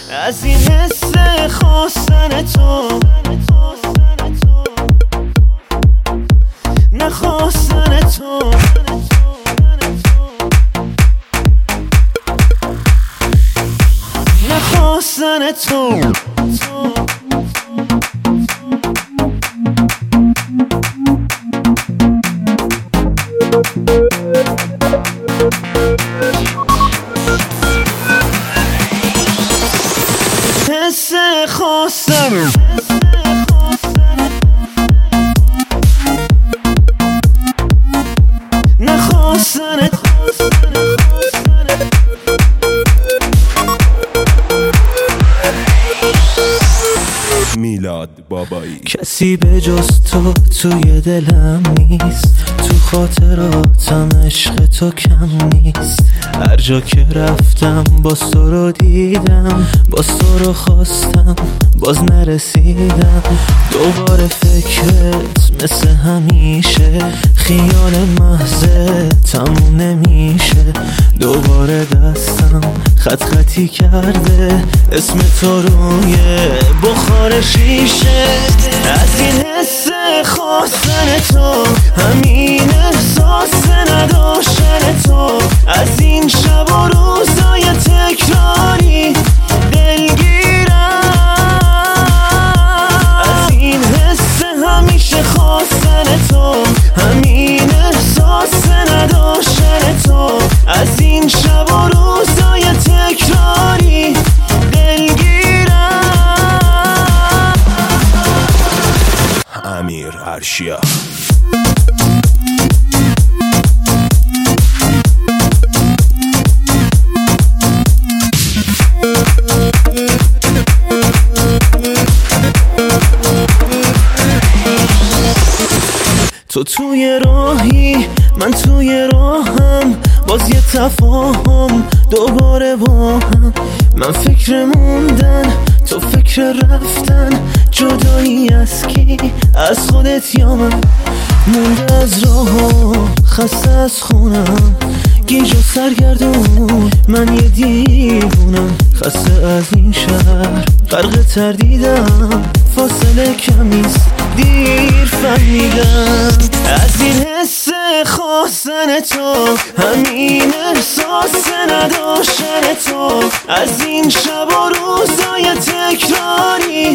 از این حس خواستن تو، نخواستن تو، نخواستن تو. حس خواستن، نخواستن. میلاد بابایی. کسی به جز تو توی دلم نیست، تو خاطراتم عشق تو کم نیست. هر جا که رفتم باز تو رو دیدم، باز تو رو خواستم باز نرسیدم. دوباره فکرت مثل همیشه، خیال محضه تموم نمیشه. دوباره دستم خط خطی کرده اسم تو روی بخار شیشه. از این حس خواستن تو، همین احساس نداشتن تو، از این شب و روزای تکراری دلگیرم. از این حس همیشه خواستن تو، همین احساس نداشتن تو، از این شب و روزای تکراری دلگیرم. امیر عرشیا. تو توی راهی من توی راهم، باز یه تفاهم دوباره با هم. من فکر موندن تو فکر رفتن، جدایی از کی؟ از خودت یا من؟ مونده از راه خسته از خونم، گیج و سرگردون من یه دیوونم. خسته از این شهر غرق تردیدم، فاصله کمیست دیر فهمیدم. از این حس خواستن تو، همین احساس نداشتن تو، از این شب و روزای تکراری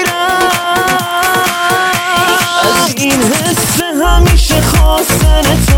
دلگیرم. از این حس همیشه خواستن تو،